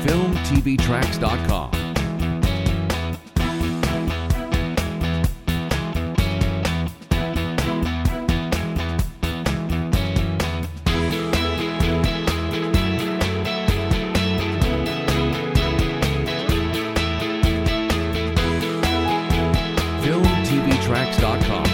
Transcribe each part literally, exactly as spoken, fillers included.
film t v tracks dot com. film t v tracks dot com.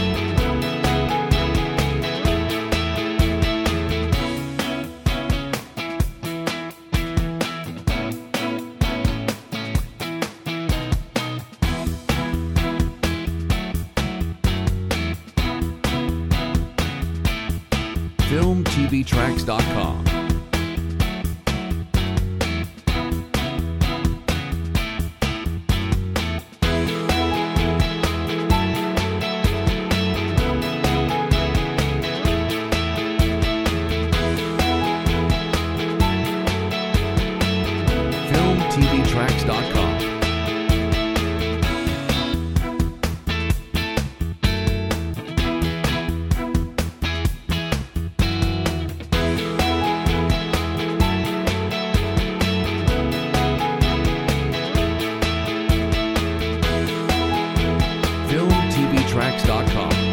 film t v tracks dot com. film t v tracks dot com. film t v tracks dot com.